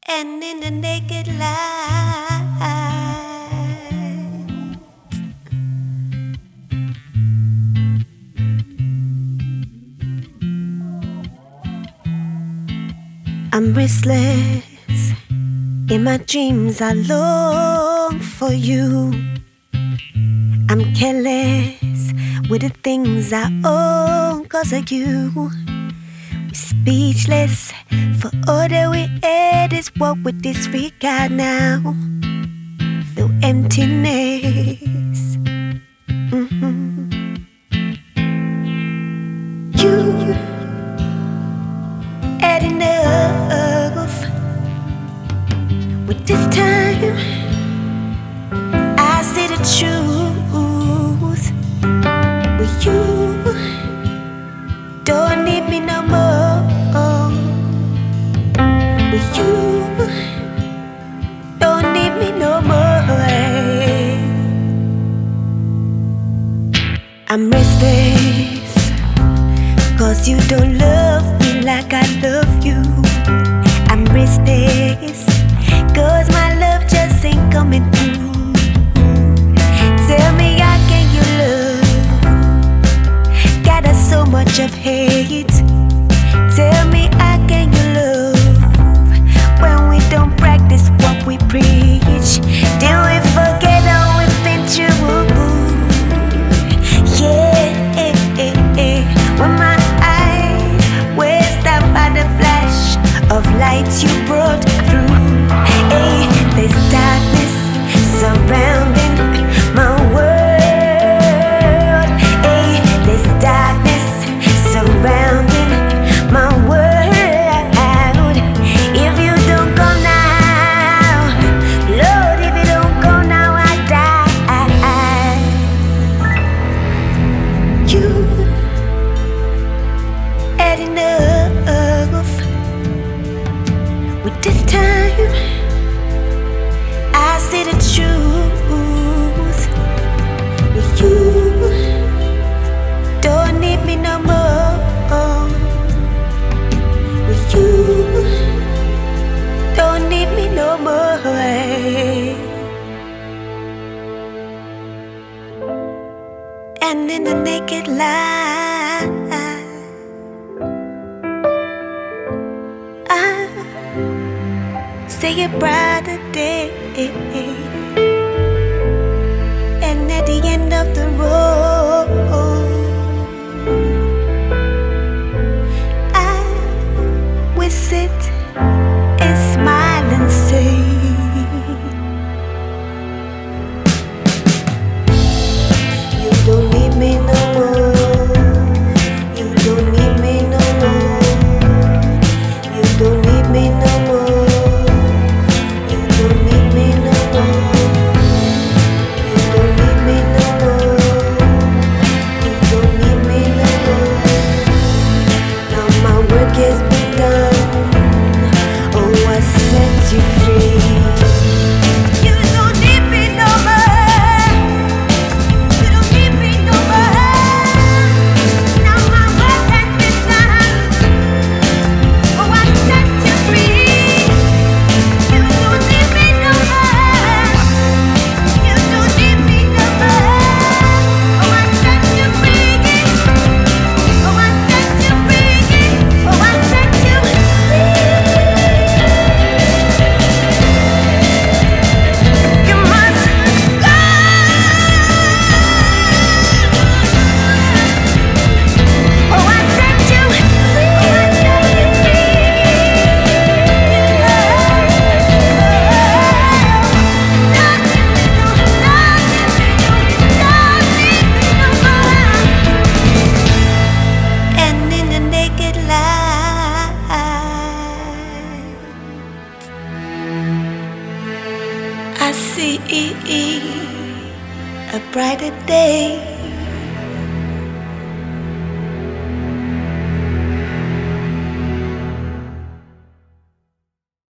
and in the naked light, I'm restless. In my dreams I long for you. I'm careless with the things I own 'cause of you. We're speechless for all that we had. Is what we disregard now. Feel emptiness. You had enough. With this time I see the truth. But you don't need me no more. But you don't need me no more. I'm restless 'cause you don't love me like I love you. I'm restless 'cause my love just ain't coming through. Tell me how can you love? Got us so much of hate. Tell me how can you love when we don't practice what we preach? Did we forget all we've been through? Yeah, when my eyes were stopped by the flash of light you brought through. Hey, there's darkness surrounding my world. Hey, there's darkness surrounding my world. If you don't go now, Lord, if you don't go now, I die. You had enough. With this time I see the truth. But you don't need me no more. But you don't need me no more. And in the naked light, I say a brighter day. And at the end of the road, I will sit and smile and say, you don't need me no more. You don't need me no more. You don't need me no more. You don't need me no more. You don't need me no more. You don't need me no more. Now my work has begun. Oh, I set you free. You don't need me no more. You don't need me no more. Now my work has begun. Oh, I set you free. You don't need me no more. You don't need me no more. Oh, I set you free. Oh, I set you free. Oh, I set you free. You must go. Oh, I set you free. Oh, I set you free. And in the naked light, I see a brighter day.